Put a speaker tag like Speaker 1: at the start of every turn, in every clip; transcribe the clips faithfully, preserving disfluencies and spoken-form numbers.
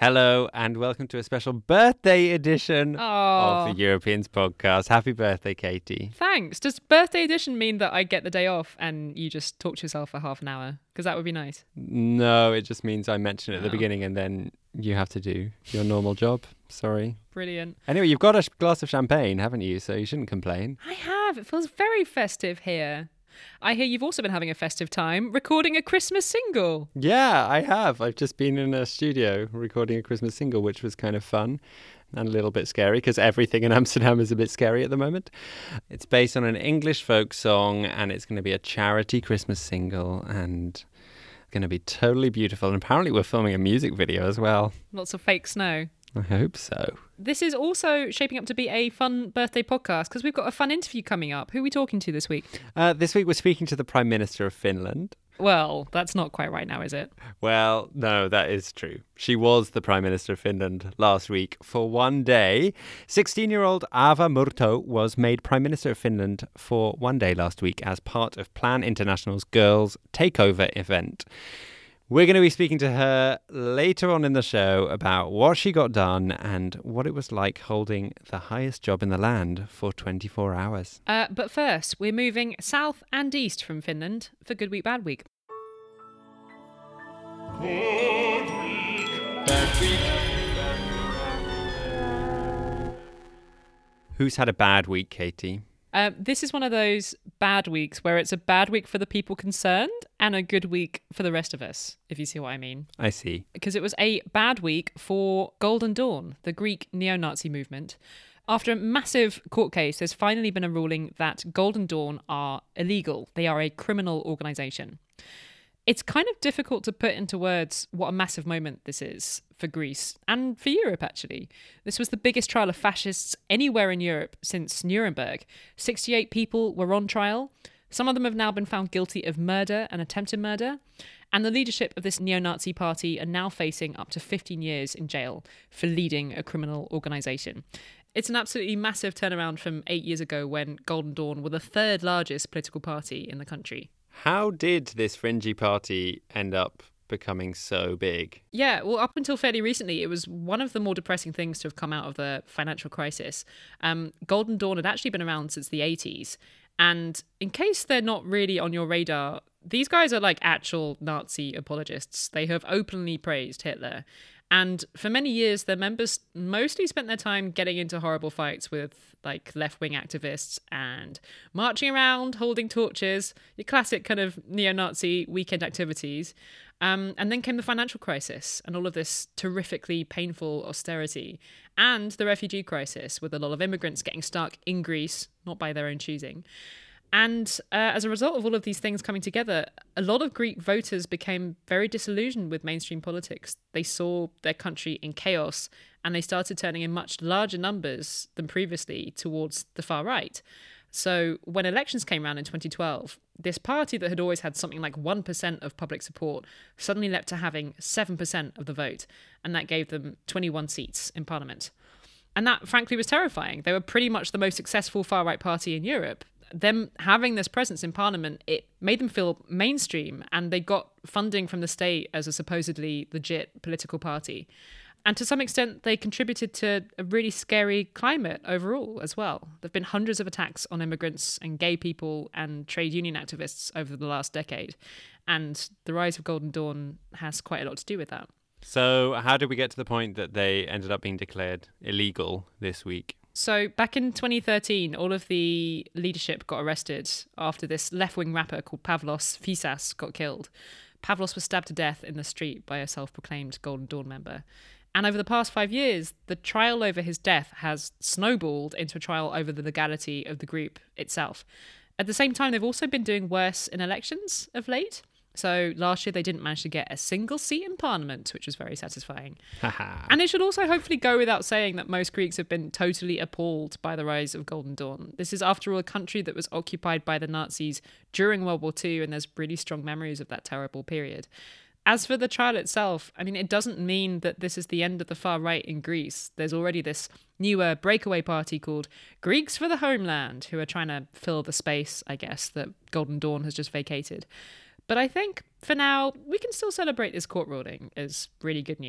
Speaker 1: Hello and welcome to a special birthday edition
Speaker 2: Aww.
Speaker 1: of the Europeans podcast. Happy birthday, Katie.
Speaker 2: Thanks. Does birthday edition mean that I get the day off and you just talk to yourself for half an hour? Because that would be nice.
Speaker 1: No, it just means I mention it at the
Speaker 2: Oh.
Speaker 1: beginning and then you have to do your normal job. Sorry.
Speaker 2: Brilliant.
Speaker 1: Anyway, you've got a sh- glass of champagne, haven't you? So you shouldn't complain.
Speaker 2: I have. It feels very festive here. I hear you've also been having a festive time recording a Christmas single.
Speaker 1: Yeah, I have. I've just been in a studio recording a Christmas single, which was kind of fun and a little bit scary because everything in Amsterdam is a bit scary at the moment. It's based on an English folk song and it's going to be a charity Christmas single and it's going to be totally beautiful. And apparently we're filming a music video as well.
Speaker 2: Lots of fake snow.
Speaker 1: I hope so.
Speaker 2: This is also shaping up to be a fun birthday podcast because we've got a fun interview coming up. Who are we talking to this week?
Speaker 1: Uh, this week we're speaking to the Prime Minister of Finland.
Speaker 2: Well, that's not quite right now, is it?
Speaker 1: Well, no, that is true. She was the Prime Minister of Finland last week for one day. sixteen-year-old Ava Murto was made Prime Minister of Finland for one day last week as part of Plan International's Girls Takeover event. We're going to be speaking to her later on in the show about what she got done and what it was like holding the highest job in the land for twenty-four hours.
Speaker 2: Uh, but first, we're moving south and east from Finland for Good Week, Bad Week.
Speaker 3: Good week, bad week.
Speaker 1: Who's had a bad week, Katie?
Speaker 2: Uh, this is one of those bad weeks where it's a bad week for the people concerned and a good week for the rest of us, if you see what I mean.
Speaker 1: I see.
Speaker 2: Because it was a bad week for Golden Dawn, the Greek neo-Nazi movement. After a massive court case, there's finally been a ruling that Golden Dawn are illegal. They are a criminal organisation. It's kind of difficult to put into words what a massive moment this is for Greece and for Europe, actually. This was the biggest trial of fascists anywhere in Europe since Nuremberg. sixty-eight people were on trial. Some of them have now been found guilty of murder and attempted murder. And the leadership of this neo-Nazi party are now facing up to fifteen years in jail for leading a criminal organisation. It's an absolutely massive turnaround from eight years ago when Golden Dawn were the third largest political party in the country.
Speaker 1: How did this fringy party end up becoming so big?
Speaker 2: Yeah, well, up until fairly recently, it was one of the more depressing things to have come out of the financial crisis. Um, Golden Dawn had actually been around since the eighties. And in case they're not really on your radar, these guys are like actual Nazi apologists. They have openly praised Hitler. And for many years, their members mostly spent their time getting into horrible fights with like left-wing activists and marching around, holding torches, your classic kind of neo-Nazi weekend activities. Um, and then came the financial crisis and all of this terrifically painful austerity and the refugee crisis with a lot of immigrants getting stuck in Greece, not by their own choosing. And uh, as a result of all of these things coming together, a lot of Greek voters became very disillusioned with mainstream politics. They saw their country in chaos and they started turning in much larger numbers than previously towards the far right. So when elections came around in twenty twelve, this party that had always had something like one percent of public support suddenly leapt to having seven percent of the vote. And that gave them twenty-one seats in parliament. And that, frankly, was terrifying. They were pretty much the most successful far-right party in Europe. Them having this presence in parliament, it made them feel mainstream and they got funding from the state as a supposedly legit political party. And to some extent, they contributed to a really scary climate overall as well. There have been hundreds of attacks on immigrants and gay people and trade union activists over the last decade. And the rise of Golden Dawn has quite a lot to do with that.
Speaker 1: So how did we get to the point that they ended up being declared illegal this week?
Speaker 2: So back in twenty thirteen, all of the leadership got arrested after this left-wing rapper called Pavlos Fyssas got killed. Pavlos was stabbed to death in the street by a self-proclaimed Golden Dawn member. And over the past five years, the trial over his death has snowballed into a trial over the legality of the group itself. At the same time, they've also been doing worse in elections of late. So last year they didn't manage to get a single seat in parliament, which was very satisfying. And it should also hopefully go without saying that most Greeks have been totally appalled by the rise of Golden Dawn. This is, after all, a country that was occupied by the Nazis during World War Two, and there's really strong memories of that terrible period. As for the trial itself, I mean, it doesn't mean that this is the end of the far right in Greece. There's already this newer breakaway party called Greeks for the Homeland, who are trying to fill the space, I guess, that Golden Dawn has just vacated. But I think, for now, we can still celebrate this court ruling as really good news.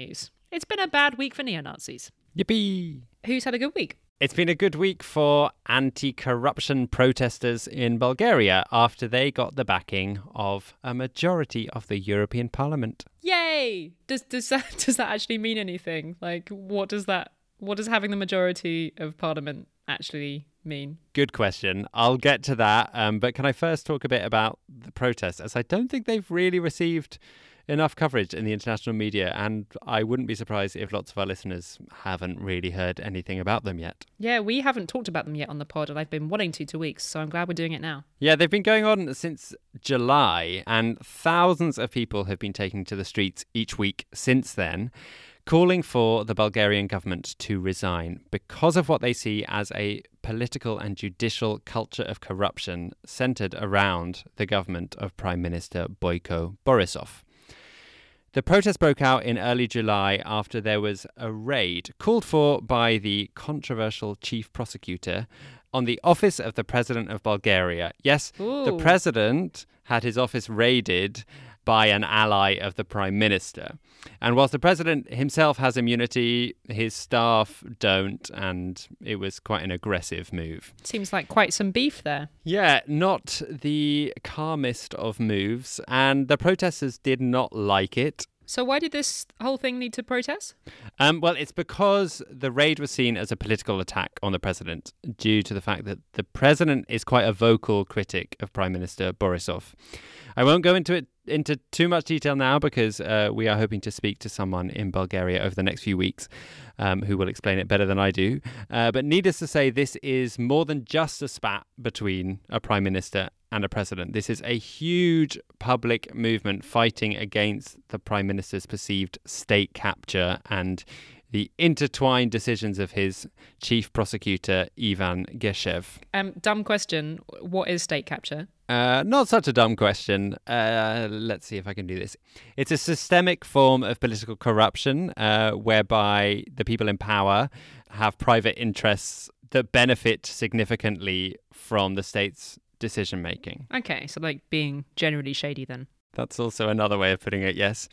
Speaker 2: It's been a bad week for neo-Nazis.
Speaker 1: Yippee!
Speaker 2: Who's had a good week?
Speaker 1: It's been a good week for anti-corruption protesters in Bulgaria after they got the backing of a majority of the European Parliament.
Speaker 2: Yay! Does does that does that actually mean anything? Like, what does that what does having the majority of Parliament actually mean?
Speaker 1: Good question. I'll get to that. Um, but can I first talk a bit about the protests, as I don't think they've really received enough coverage in the international media, and I wouldn't be surprised if lots of our listeners haven't really heard anything about them yet.
Speaker 2: Yeah, we haven't talked about them yet on the pod, and I've been wanting to for weeks, so I'm glad we're doing it now.
Speaker 1: Yeah, they've been going on since July, and thousands of people have been taking to the streets each week since then, calling for the Bulgarian government to resign because of what they see as a political and judicial culture of corruption centred around the government of Prime Minister Boyko Borisov. The protest broke out in early July after there was a raid called for by the controversial chief prosecutor on the office of the President of Bulgaria. Yes,
Speaker 2: Ooh.
Speaker 1: The President had his office raided by an ally of the Prime Minister. And whilst the President himself has immunity, his staff don't, and it was quite an aggressive move.
Speaker 2: Seems like quite some beef there.
Speaker 1: Yeah, not the calmest of moves, and the protesters did not like it.
Speaker 2: So why did this whole thing need to protest?
Speaker 1: Um, well, it's because the raid was seen as a political attack on the president due to the fact that the president is quite a vocal critic of Prime Minister Borisov. I won't go into it into too much detail now because uh, we are hoping to speak to someone in Bulgaria over the next few weeks um, who will explain it better than I do. Uh, but needless to say, this is more than just a spat between a prime minister and a president. This is a huge public movement fighting against the prime minister's perceived state capture and the intertwined decisions of his chief prosecutor, Ivan Geshev.
Speaker 2: Um, dumb question. What is state capture?
Speaker 1: Uh, not such a dumb question. Uh, let's see if I can do this. It's a systemic form of political corruption uh, whereby the people in power have private interests that benefit significantly from the state's decision making.
Speaker 2: Okay, so like being generally shady then.
Speaker 1: That's also another way of putting it, yes.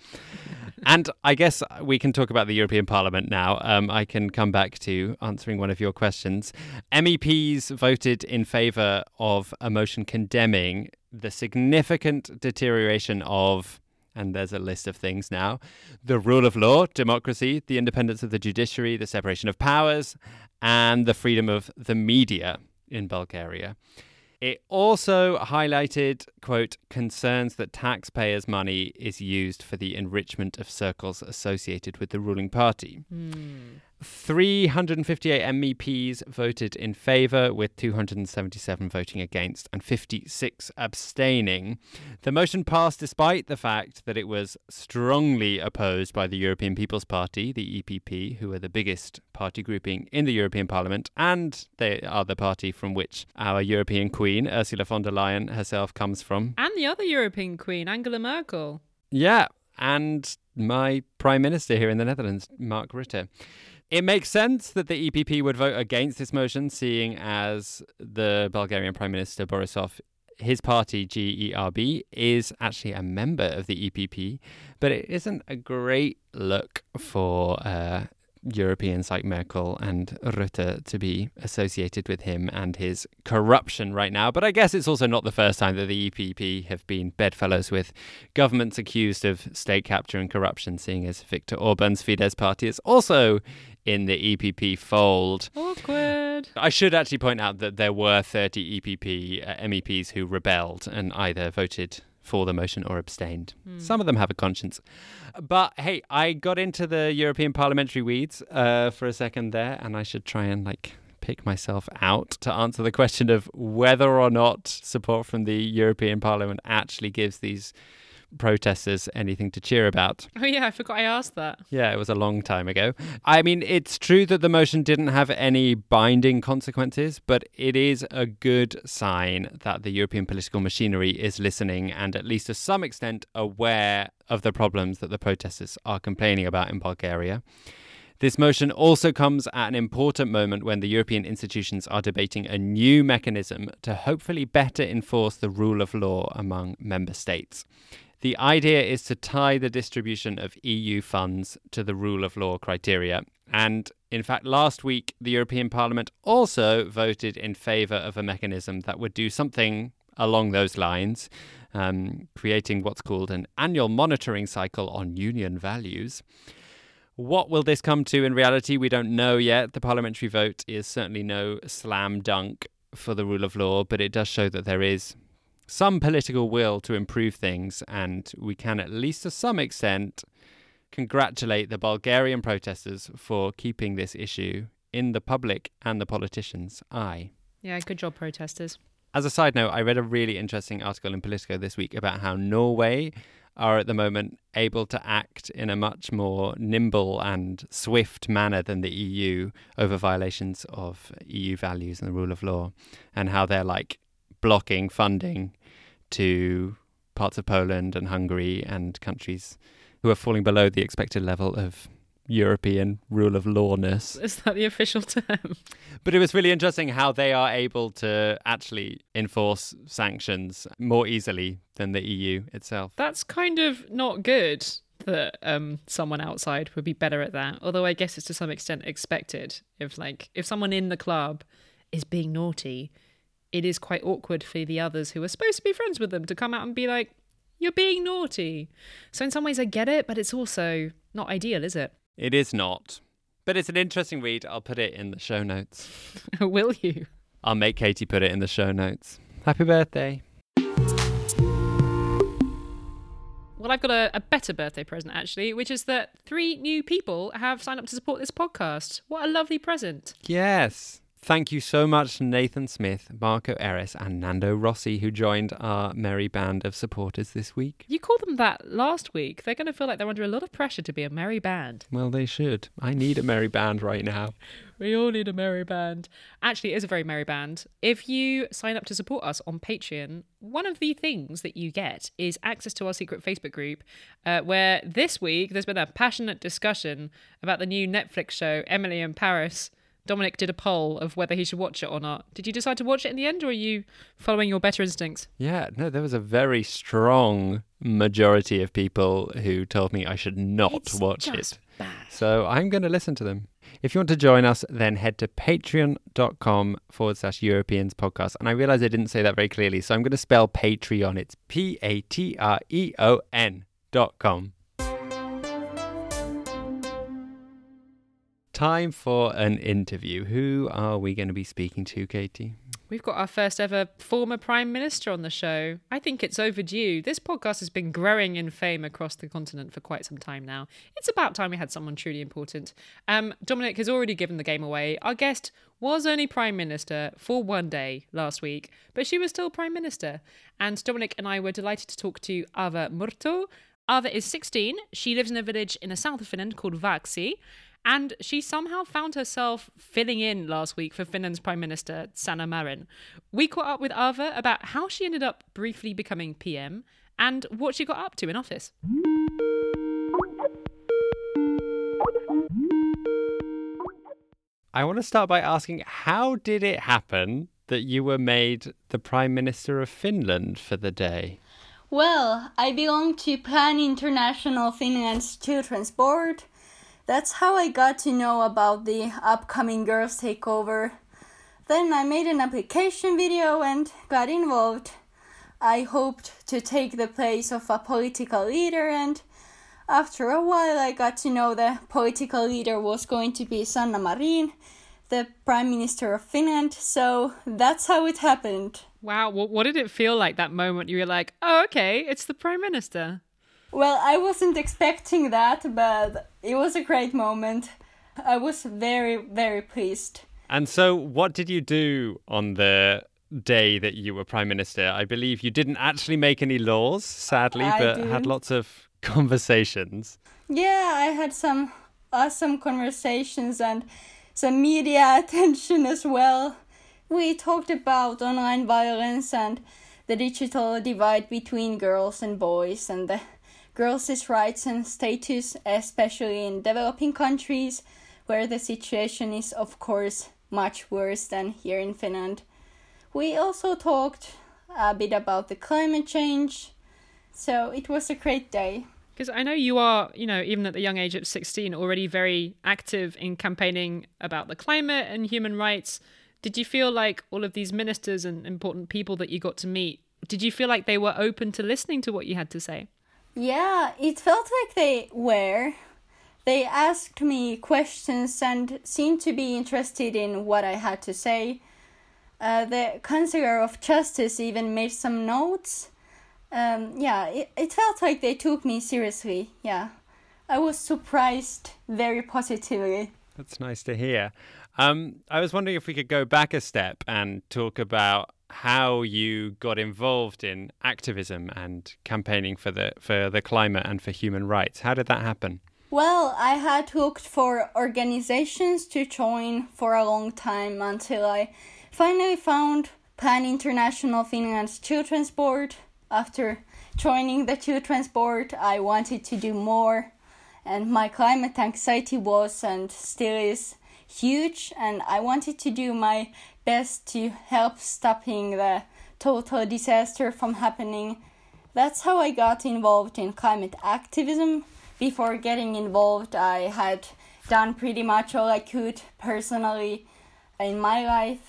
Speaker 1: And I guess we can talk about the European Parliament now. Um, I can come back to answering one of your questions. M E Ps voted in favour of a motion condemning the significant deterioration of, and there's a list of things now, the rule of law, democracy, the independence of the judiciary, the separation of powers, and the freedom of the media in Bulgaria. It also highlighted, quote, concerns that taxpayers' money is used for the enrichment of circles associated with the ruling party.
Speaker 2: Mm.
Speaker 1: three hundred fifty-eight M E Ps voted in favour, with two hundred seventy-seven voting against and fifty-six abstaining. The motion passed despite the fact that it was strongly opposed by the European People's Party, the E P P, who are the biggest party grouping in the European Parliament, and they are the party from which our European Queen, Ursula von der Leyen, herself comes from.
Speaker 2: And the other European Queen, Angela Merkel.
Speaker 1: Yeah, and my Prime Minister here in the Netherlands, Mark Rutte. It makes sense that the E P P would vote against this motion, seeing as the Bulgarian Prime Minister Borisov, his party, G E R B, is actually a member of the E P P, but it isn't a great look for uh, Europeans like Merkel and Rutte to be associated with him and his corruption right now. But I guess it's also not the first time that the E P P have been bedfellows with governments accused of state capture and corruption, seeing as Viktor Orban's Fidesz party is also in the E P P fold.
Speaker 2: Awkward.
Speaker 1: I should actually point out that there were thirty E P P uh, M E Ps who rebelled and either voted for the motion or abstained. Mm. Some of them have a conscience. But hey, I got into the European parliamentary weeds uh, for a second there, and I should try and like pick myself out to answer the question of whether or not support from the European Parliament actually gives these protesters anything to cheer about.
Speaker 2: Oh yeah, I forgot I asked that.
Speaker 1: Yeah, it was a long time ago. I mean, it's true that the motion didn't have any binding consequences, but it is a good sign that the European political machinery is listening and at least to some extent aware of the problems that the protesters are complaining about in Bulgaria. This motion also comes at an important moment when the European institutions are debating a new mechanism to hopefully better enforce the rule of law among member states. The idea is to tie the distribution of E U funds to the rule of law criteria. And in fact, last week, the European Parliament also voted in favour of a mechanism that would do something along those lines, um, creating what's called an annual monitoring cycle on union values. What will this come to in reality? We don't know yet. The parliamentary vote is certainly no slam dunk for the rule of law, but it does show that there is some political will to improve things, and we can, at least to some extent, congratulate the Bulgarian protesters for keeping this issue in the public and the politicians' eye.
Speaker 2: Yeah, good job, protesters.
Speaker 1: As a side note, I read a really interesting article in Politico this week about how Norway are at the moment able to act in a much more nimble and swift manner than the E U over violations of E U values and the rule of law, and how they're like blocking funding to parts of Poland and Hungary and countries who are falling below the expected level of European rule of lawness.
Speaker 2: Is that the official term?
Speaker 1: But it was really interesting how they are able to actually enforce sanctions more easily than the E U itself.
Speaker 2: That's kind of not good that um, someone outside would be better at that. Although I guess it's to some extent expected. If like if someone in the club is being naughty, it is quite awkward for the others who are supposed to be friends with them to come out and be like, you're being naughty. So in some ways I get it, but it's also not ideal, is it?
Speaker 1: It is not. But it's an interesting read. I'll put it in the show notes.
Speaker 2: Will you?
Speaker 1: I'll make Katie put it in the show notes. Happy birthday.
Speaker 2: Well, I've got a, a better birthday present, actually, which is that three new people have signed up to support this podcast. What a lovely present.
Speaker 1: Yes. Thank you so much to Nathan Smith, Marco Eris and Nando Rossi, who joined our merry band of supporters this week.
Speaker 2: You called them that last week. They're going to feel like they're under a lot of pressure to be a merry band.
Speaker 1: Well, they should. I need a merry band right now.
Speaker 2: We all need a merry band. Actually, it is a very merry band. If you sign up to support us on Patreon, one of the things that you get is access to our secret Facebook group, uh, where this week there's been a passionate discussion about the new Netflix show, Emily in Paris. Dominic did a poll of whether he should watch it or not. Did you decide to watch it in the end, or are you following your better instincts?
Speaker 1: Yeah, no, there was a very strong majority of people who told me I should not
Speaker 2: it's
Speaker 1: watch
Speaker 2: just
Speaker 1: it.
Speaker 2: Bad.
Speaker 1: So I'm going to listen to them. If you want to join us, then head to patreon.com forward slash Europeans podcast. And I realize I didn't say that very clearly, so I'm going to spell Patreon. It's P A T R E O N dot com. Time for an interview. Who are we going to be speaking to, Katie?
Speaker 2: We've got our first ever former Prime Minister on the show. I think it's overdue. This podcast has been growing in fame across the continent for quite some time now. It's about time we had someone truly important. Um, Dominic has already given the game away. Our guest was only Prime Minister for one day last week, but she was still Prime Minister. And Dominic and I were delighted to talk to Aava Murto. Aava is sixteen. She lives in a village in the south of Finland called Vaksi. And she somehow found herself filling in last week for Finland's Prime Minister, Sanna Marin. We caught up with Aava about how she ended up briefly becoming P M and what she got up to in office.
Speaker 1: I want to start by asking, how did it happen that you were made the Prime Minister of Finland for the day?
Speaker 4: Well, I belong to Plan International Finland's Children's Board. That's how I got to know about the upcoming Girls Takeover. Then I made an application video and got involved. I hoped to take the place of a political leader, and after a while I got to know the political leader was going to be Sanna Marin, the Prime Minister of Finland, so that's how it happened.
Speaker 2: Wow, what did it feel like that moment you were like, oh, okay, it's the Prime Minister?
Speaker 4: Well, I wasn't expecting that, but it was a great moment. I was very, very pleased.
Speaker 1: And so what did you do on the day that you were Prime Minister? I believe you didn't actually make any laws, sadly,
Speaker 4: I
Speaker 1: but
Speaker 4: didn't.
Speaker 1: had lots of conversations.
Speaker 4: Yeah, I had some awesome conversations and some media attention as well. We talked about online violence and the digital divide between girls and boys and the girls' rights and status, especially in developing countries, where the situation is, of course, much worse than here in Finland. We also talked a bit about the climate change, So it was a great day.
Speaker 2: Because I know you are, you know, even at the young age of sixteen, already very active in campaigning about the climate and human rights. Did you feel like all of these ministers and important people that you got to meet, did you feel like they were open to listening to what you had to say?
Speaker 4: Yeah, it felt like they were. They asked me questions and seemed to be interested in what I had to say. Uh, the Chancellor of Justice even made some notes. Um, yeah, it, it felt like they took me seriously, yeah. I was surprised very positively.
Speaker 1: That's nice to hear. Um, I was wondering if we could go back a step and talk about how you got involved in activism and campaigning for the for the climate and for human rights. How did that happen?
Speaker 4: Well, I had looked for organizations to join for a long time until I finally found Plan International Finland's Children's Board. After joining the Children's Board, I wanted to do more, and my climate anxiety was and still is huge, and I wanted to do my best to help stopping the total disaster from happening. That's how I got involved in climate activism. Before getting involved, I had done pretty much all I could personally in my life,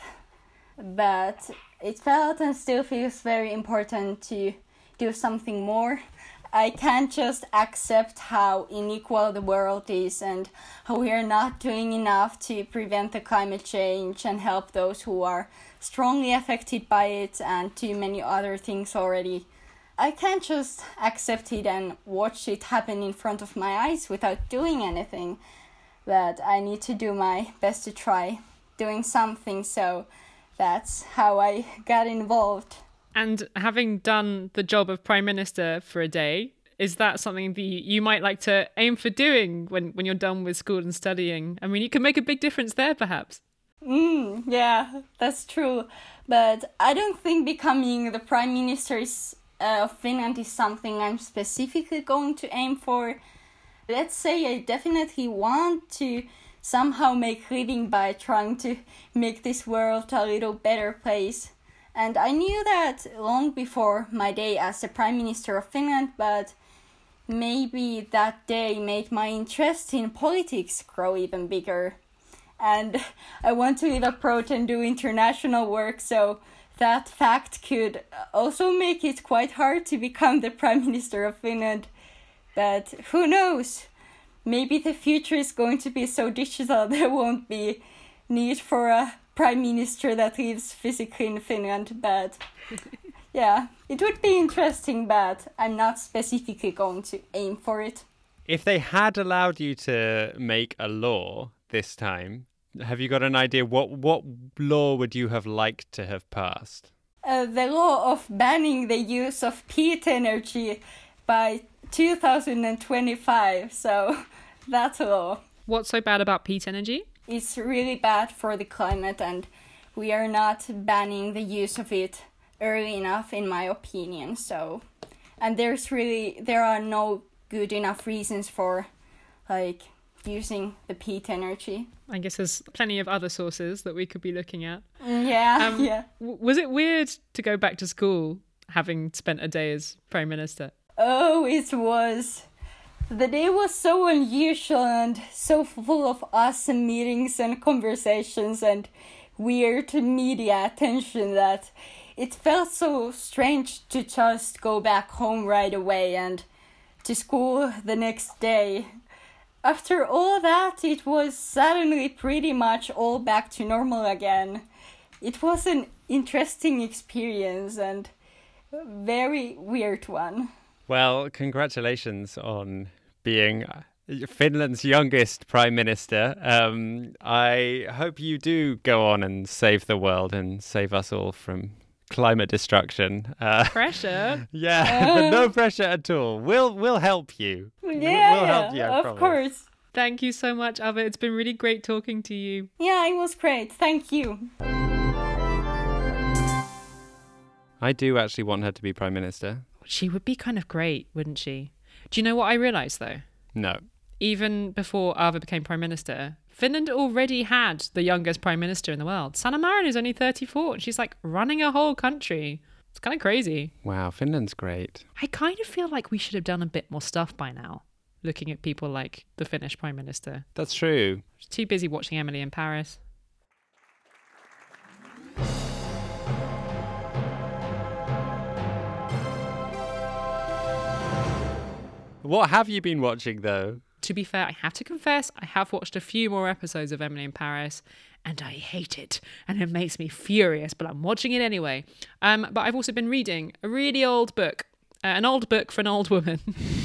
Speaker 4: but it felt and still feels very important to do something more. I can't just accept how unequal the world is and how we are not doing enough to prevent the climate change and help those who are strongly affected by it and too many other things already. I can't just accept it and watch it happen in front of my eyes without doing anything. But I need to do my best to try doing something, so that's how I got involved.
Speaker 2: And having done the job of Prime Minister for a day, is that something that you might like to aim for doing when, when you're done with school and studying? I mean, you can make a big difference there, perhaps.
Speaker 4: Mm, yeah, that's true. But I don't think becoming the Prime Minister is, uh, of Finland is something I'm specifically going to aim for. Let's say I definitely want to somehow make living by trying to make this world a little better place. And I knew that long before my day as the Prime Minister of Finland, but maybe that day made my interest in politics grow even bigger. And I want to live abroad and do international work, so that fact could also make it quite hard to become the Prime Minister of Finland. But who knows? Maybe the future is going to be so digital there won't be need for a Prime Minister that lives physically in Finland, but yeah, it would be interesting, but I'm not specifically going to aim for it.
Speaker 1: If they had allowed you to make a law this time, have you got an idea what what law would you have liked to have passed?
Speaker 4: Uh, the law of banning the use of peat energy by two thousand twenty-five, so that's a law.
Speaker 2: What's so bad about peat energy?
Speaker 4: It's really bad for the climate, and we are not banning the use of it early enough, in my opinion. So, and there's really there are no good enough reasons for like using the peat energy.
Speaker 2: I guess there's plenty of other sources that we could be looking at.
Speaker 4: Yeah,
Speaker 2: um,
Speaker 4: yeah.
Speaker 2: W- was it weird to go back to school having spent a day as Prime Minister?
Speaker 4: Oh, it was. The day was so unusual and so full of awesome meetings and conversations and weird media attention that it felt so strange to just go back home right away and to school the next day. After all that, it was suddenly pretty much all back to normal again. It was an interesting experience and a very weird one.
Speaker 1: Well, congratulations on being Finland's youngest Prime Minister. Um, I hope you do go on and save the world and save us all from climate destruction. Uh,
Speaker 2: Pressure?
Speaker 1: Yeah,
Speaker 4: Uh,
Speaker 1: but no pressure at all. We'll we'll help you.
Speaker 4: Yeah,
Speaker 1: we'll help you, I
Speaker 4: of
Speaker 1: promise.
Speaker 4: course.
Speaker 2: Thank you so much, Ava. It's been really great talking to you.
Speaker 4: Yeah, it was great. Thank you.
Speaker 1: I do actually want her to be Prime Minister.
Speaker 2: She would be kind of great, wouldn't she? Do you know what I realised, though?
Speaker 1: No.
Speaker 2: Even before Ava became Prime Minister, Finland already had the youngest Prime Minister in the world. Sanna Marin is only thirty-four, and she's like running a whole country. It's kind of crazy.
Speaker 1: Wow, Finland's great.
Speaker 2: I kind of feel like we should have done a bit more stuff by now, looking at people like the Finnish Prime Minister.
Speaker 1: That's true.
Speaker 2: Too busy watching Emily in Paris.
Speaker 1: What have you been watching, though?
Speaker 2: To be fair, I have to confess, I have watched a few more episodes of Emily in Paris, and I hate it, and it makes me furious, but I'm watching it anyway. Um, but I've also been reading a really old book, uh, an old book for an old woman.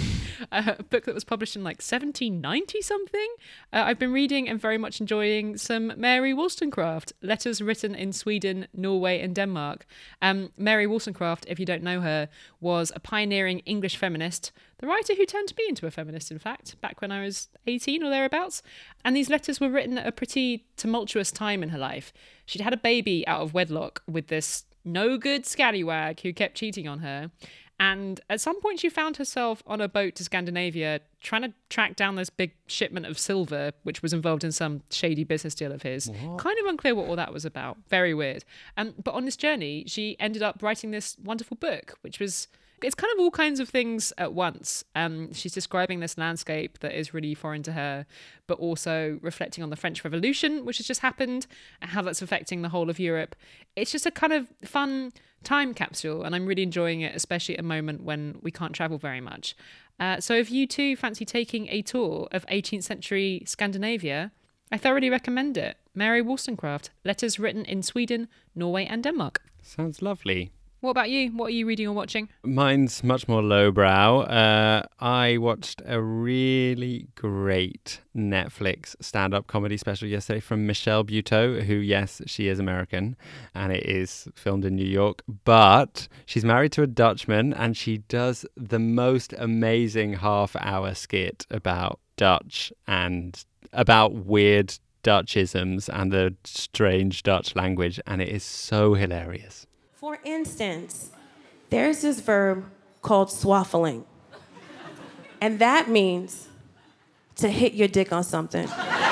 Speaker 2: A book that was published in like seventeen ninety something. Uh, I've been reading and very much enjoying some Mary Wollstonecraft, letters written in Sweden, Norway and Denmark. Um, Mary Wollstonecraft, if you don't know her, was a pioneering English feminist, the writer who turned me into a feminist, in fact, back when I was eighteen or thereabouts. And these letters were written at a pretty tumultuous time in her life. She'd had a baby out of wedlock with this no good scallywag who kept cheating on her. And at some point, she found herself on a boat to Scandinavia trying to track down this big shipment of silver, which was involved in some shady business deal of his. What? Kind of unclear what all that was about. Very weird. Um, but on this journey, she ended up writing this wonderful book, which was... It's kind of all kinds of things at once. Um, she's describing this landscape that is really foreign to her, but also reflecting on the French Revolution, which has just happened, and how that's affecting the whole of Europe. It's just a kind of fun time capsule, and I'm really enjoying it, especially at a moment when we can't travel very much. Uh, so if you too fancy taking a tour of eighteenth century Scandinavia, I thoroughly recommend it. Mary Wollstonecraft, letters written in Sweden, Norway and Denmark.
Speaker 1: Sounds lovely.
Speaker 2: What about you? What are you reading or watching?
Speaker 1: Mine's much more lowbrow. Uh, I watched a really great Netflix stand-up comedy special yesterday from Michelle Buteau, who, yes, she is American, and it is filmed in New York, but she's married to a Dutchman, and she does the most amazing half-hour skit about Dutch and about weird Dutchisms and the strange Dutch language, and it is so hilarious.
Speaker 5: For instance, there's this verb called swaffling. And that means to hit your dick on something.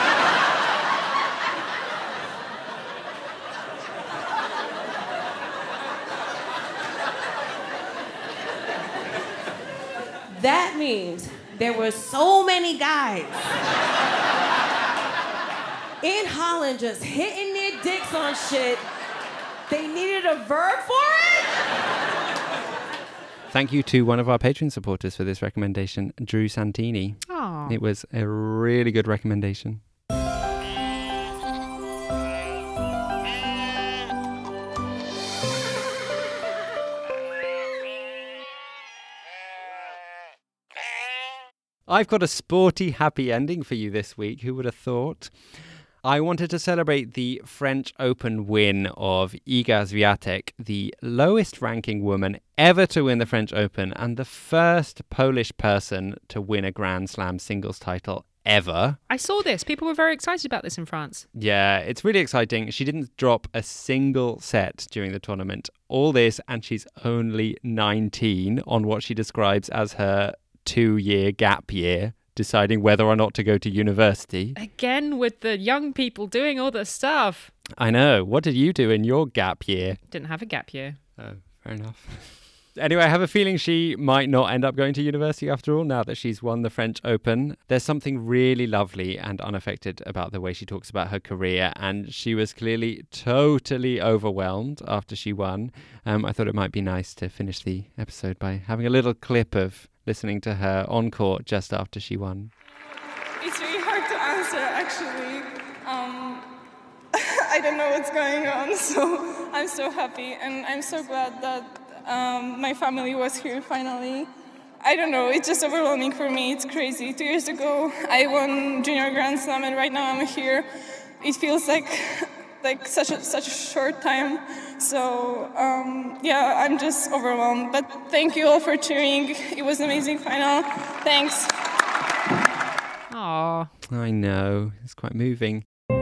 Speaker 5: That means there were so many guys in Holland just hitting their dicks on shit. They needed a verb for it?
Speaker 1: Thank you to one of our Patreon supporters for this recommendation, Drew Santini.
Speaker 2: Aww.
Speaker 1: It was a really good recommendation. I've got a sporty, happy ending for you this week. Who would have thought? I wanted to celebrate the French Open win of Iga Swiatek, the lowest ranking woman ever to win the French Open and the first Polish person to win a Grand Slam singles title ever.
Speaker 2: I saw this. People were very excited about this in France.
Speaker 1: Yeah, it's really exciting. She didn't drop a single set during the tournament. All this, and she's only nineteen on what she describes as her two-year gap year, deciding whether or not to go to university.
Speaker 2: Again, with the young people doing all the stuff.
Speaker 1: I know. What did you do in your gap year?
Speaker 2: Didn't have a gap year.
Speaker 1: Oh, fair enough. Anyway, I have a feeling she might not end up going to university after all, now that she's won the French Open. There's something really lovely and unaffected about the way she talks about her career, and she was clearly totally overwhelmed after she won. Um, I thought it might be nice to finish the episode by having a little clip of listening to her on court just after she won.
Speaker 6: It's really hard to answer, actually. Um, I don't know what's going on, so I'm so happy, and I'm so glad that um, my family was here finally. I don't know, it's just overwhelming for me. It's crazy. Two years ago, I won Junior Grand Slam, and right now I'm here. It feels like like such a such a short time. So um, yeah, I'm just overwhelmed. But thank you all for cheering. It was an amazing final. Thanks.
Speaker 2: Aww.
Speaker 1: I know, it's quite moving.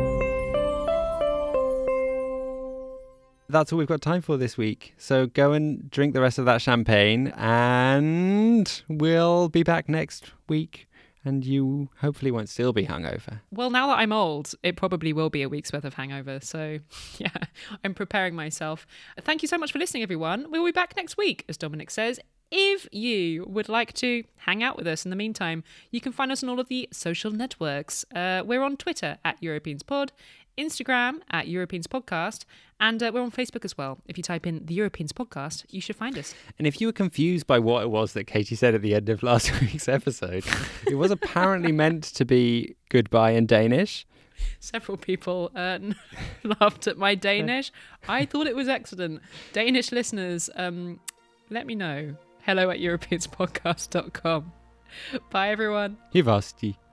Speaker 1: That's all we've got time for this week. So go and drink the rest of that champagne, and we'll be back next week and you hopefully won't still be hungover.
Speaker 2: Well, now that I'm old, it probably will be a week's worth of hangover. So, yeah, I'm preparing myself. Thank you so much for listening, everyone. We'll be back next week, as Dominic says. If you would like to hang out with us in the meantime, you can find us on all of the social networks. Uh, we're on Twitter at EuropeansPod, Instagram at Europeans Podcast, and uh, we're on Facebook as well. If you type in the Europeans Podcast, you should find us.
Speaker 1: And if you were confused by what it was that Katie said at the end of last week's episode, it was apparently meant to be goodbye in Danish.
Speaker 2: Several people uh, laughed at my Danish. I thought it was excellent. Danish listeners, um, let me know. Hello at europeans podcast dot com. Bye, everyone.
Speaker 1: Hivasti.